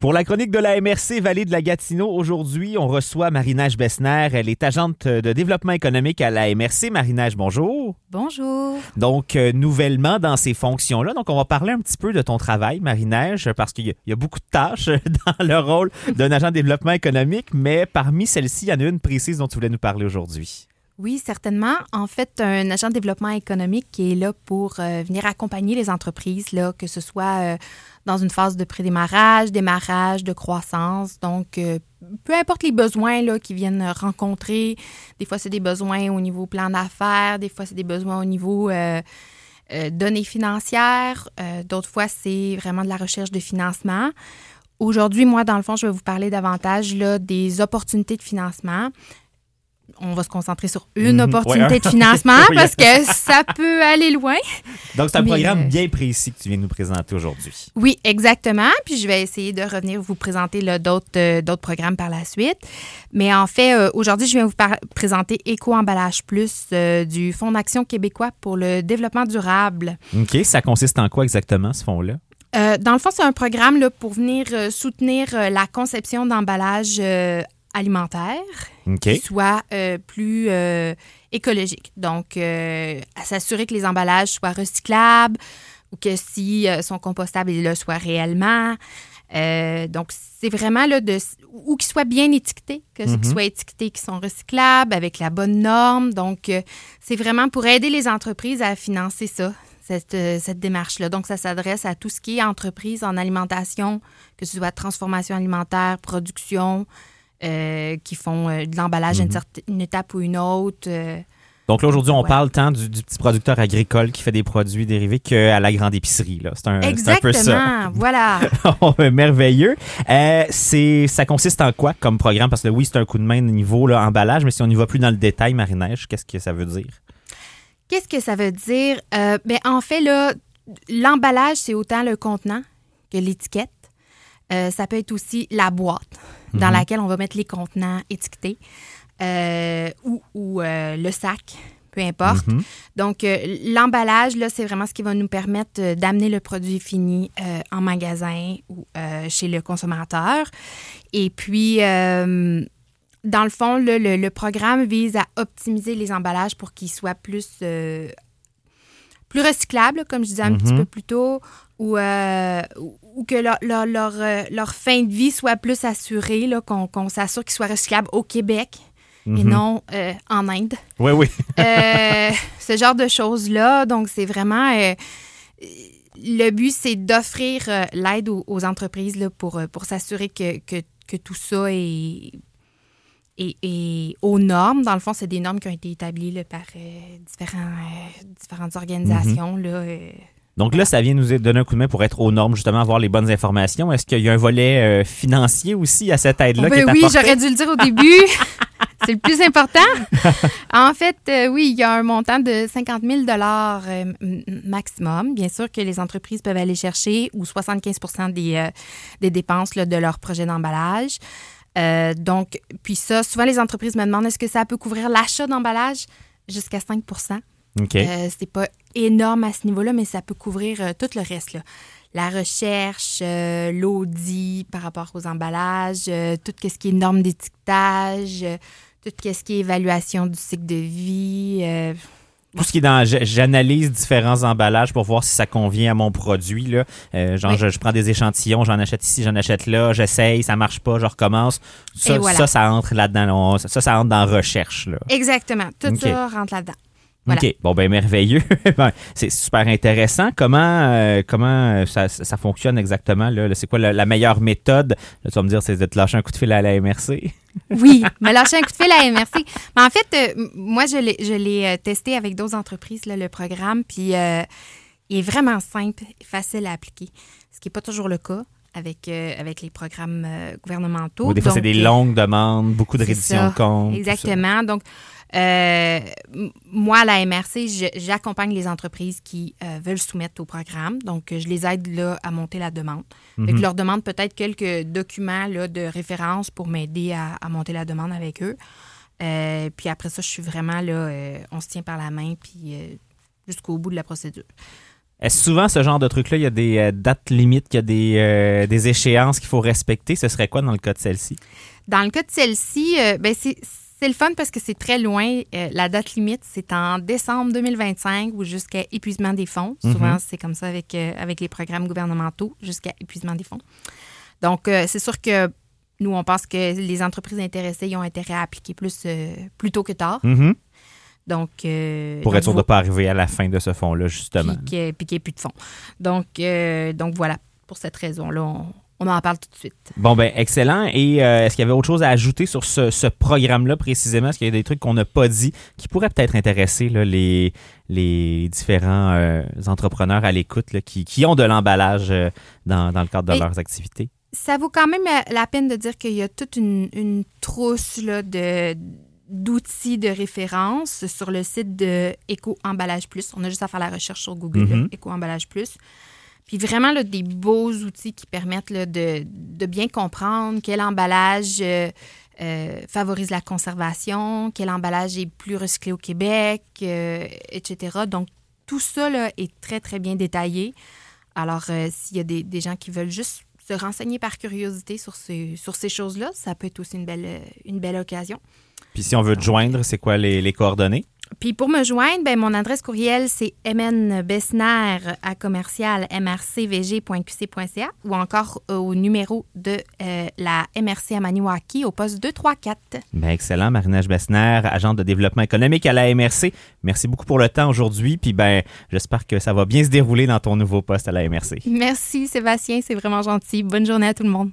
Pour la chronique de la MRC Vallée de la Gatineau, aujourd'hui, on reçoit Marie-Neige Bessner. Elle est agente de développement économique à la MRC. Marie-Neige, bonjour. Bonjour. Donc, nouvellement dans ces fonctions-là. Donc, on va parler un petit peu de ton travail, Marie-Neige, parce qu'il y a beaucoup de tâches dans le rôle d'un agent de développement économique, mais parmi celles-ci, il y en a une précise dont tu voulais nous parler aujourd'hui. Oui, certainement. En fait, un agent de développement économique qui est là pour venir accompagner les entreprises, là, que ce soit dans une phase de prédémarrage, démarrage, de croissance. Donc, peu importe les besoins là, qu'ils viennent rencontrer. Des fois, c'est des besoins au niveau plan d'affaires. Des fois, c'est des besoins au niveau données financières. D'autres fois, c'est vraiment de la recherche de financement. Aujourd'hui, moi, dans le fond, je vais vous parler davantage là, des opportunités de financement. On va se concentrer sur une opportunité de financement parce que ça peut aller loin. Donc, c'est un programme bien précis que tu viens de nous présenter aujourd'hui. Oui, exactement. Puis, je vais essayer de revenir vous présenter là, d'autres programmes par la suite. Mais en fait, aujourd'hui, je viens vous présenter Éco-emballage plus du Fonds d'action québécois pour le développement durable. OK. Ça consiste en quoi exactement, ce fonds-là? Dans le fond, c'est un programme là, pour venir soutenir la conception d'emballages alimentaire qui soit plus écologique. Donc, à s'assurer que les emballages soient recyclables ou que si sont compostables, ils le soient réellement. Donc, c'est vraiment là, ou qu'ils soient bien étiquetés, qu'ils soient étiquetés qui sont recyclables avec la bonne norme. Donc, c'est vraiment pour aider les entreprises à financer ça. Cette démarche-là. Donc, ça s'adresse à tout ce qui est entreprise en alimentation, que ce soit transformation alimentaire, production, qui font de l'emballage à une étape ou une autre. Donc là, aujourd'hui, on parle tant du petit producteur agricole qui fait des produits dérivés qu'à la grande épicerie. Là. C'est un peu ça. Exactement, voilà. Merveilleux. Ça consiste en quoi comme programme? Parce que oui, c'est un coup de main au niveau là, emballage, mais si on y va plus dans le détail, Marie-Neige, qu'est-ce que ça veut dire? Qu'est-ce que ça veut dire? En fait, là, l'emballage, c'est autant le contenant que l'étiquette. Ça peut être aussi la boîte dans laquelle on va mettre les contenants étiquetés ou le sac, peu importe. Donc, l'emballage, là, c'est vraiment ce qui va nous permettre d'amener le produit fini en magasin ou chez le consommateur. Et puis, dans le fond, le programme vise à optimiser les emballages pour qu'ils soient plus recyclables, comme je disais un petit peu plus tôt, ou que leur fin de vie soit plus assurée, là, qu'on s'assure qu'ils soient recyclables au Québec et non en Inde. Oui, oui. Ce genre de choses-là. Donc, c'est vraiment... le but, c'est d'offrir l'aide aux entreprises là, pour s'assurer que tout ça est aux normes. Dans le fond, c'est des normes qui ont été établies là, par différentes organisations. Là, Donc là, ça vient nous donner un coup de main pour être aux normes, justement, avoir les bonnes informations. Est-ce qu'il y a un volet financier aussi à cette aide-là qui est apporté? Oui, j'aurais dû le dire au début. C'est le plus important. En fait, oui, il y a un montant de 50 000 maximum. Bien sûr que les entreprises peuvent aller chercher ou 75 % des dépenses là, de leur projet d'emballage. Donc, puis ça, souvent les entreprises me demandent est-ce que ça peut couvrir l'achat d'emballage jusqu'à 5 %. C'est pas énorme à ce niveau-là, mais ça peut couvrir tout le reste. Là. La recherche, l'audit par rapport aux emballages, tout ce qui est normes d'étiquetage, tout ce qui est évaluation du cycle de vie. Tout ce qui est dans... J'analyse différents emballages pour voir si ça convient à mon produit. Là. Je prends des échantillons, j'en achète ici, j'en achète là, j'essaye, ça marche pas, je recommence. Ça entre là-dedans. Ça entre dans la recherche. Là. Exactement. Tout ça rentre là-dedans. Voilà. OK. Bon, ben merveilleux. C'est super intéressant. Comment ça fonctionne exactement? Là? C'est quoi la meilleure méthode? Là, tu vas me dire, c'est de te lâcher un coup de fil à la MRC. Oui, me lâcher un coup de fil à la MRC. Mais en fait, moi, je l'ai testé avec d'autres entreprises, là, le programme, puis il est vraiment simple, facile à appliquer, ce qui n'est pas toujours le cas avec les programmes gouvernementaux. Des fois, c'est des longues demandes, beaucoup de reddition de comptes. Exactement. Donc, moi, à la MRC, j'accompagne les entreprises qui veulent soumettre au programme. Donc, je les aide là, à monter la demande. Je leur demande peut-être quelques documents là, de référence pour m'aider à monter la demande avec eux. Puis après ça, je suis vraiment là, on se tient par la main puis jusqu'au bout de la procédure. Est-ce souvent ce genre de truc-là, il y a des dates limites, il y a des échéances qu'il faut respecter? Ce serait quoi dans le cas de celle-ci? Dans le cas de celle-ci, c'est le fun parce que c'est très loin. La date limite, c'est en décembre 2025 ou jusqu'à épuisement des fonds. Souvent, c'est comme ça avec les programmes gouvernementaux, jusqu'à épuisement des fonds. Donc, c'est sûr que nous, on pense que les entreprises intéressées y ont intérêt à appliquer plus tôt que tard. Donc, pour être sûr de ne pas arriver à la fin de ce fonds-là, justement. Puis qu'il n'y ait plus de fonds. Donc voilà, pour cette raison-là, on en parle tout de suite. Bon, ben excellent. Et est-ce qu'il y avait autre chose à ajouter sur ce programme-là précisément? Est-ce qu'il y a des trucs qu'on n'a pas dit qui pourraient peut-être intéresser là, les différents entrepreneurs à l'écoute là, qui ont de l'emballage dans le cadre de leurs activités? Ça vaut quand même la peine de dire qu'il y a toute une trousse là, d'outils de référence sur le site de Éco-Emballage Plus. On a juste à faire la recherche sur Google, Éco-Emballage Plus. Puis vraiment, là, des beaux outils qui permettent là, de bien comprendre quel emballage favorise la conservation, quel emballage est plus recyclé au Québec, etc. Donc, tout ça là, est très, très bien détaillé. Alors, s'il y a des gens qui veulent juste se renseigner par curiosité sur ces choses-là, ça peut être aussi une belle occasion. Puis si on veut te joindre, c'est quoi les coordonnées? Puis pour me joindre, mon adresse courriel, c'est mnbesner@mrcvg.qc.ca ou encore au numéro de la MRC à Maniwaki au poste 234. Excellent. Marie-Neige Bessner, agente de développement économique à la MRC. Merci beaucoup pour le temps aujourd'hui. Puis j'espère que ça va bien se dérouler dans ton nouveau poste à la MRC. Merci Sébastien, c'est vraiment gentil. Bonne journée à tout le monde.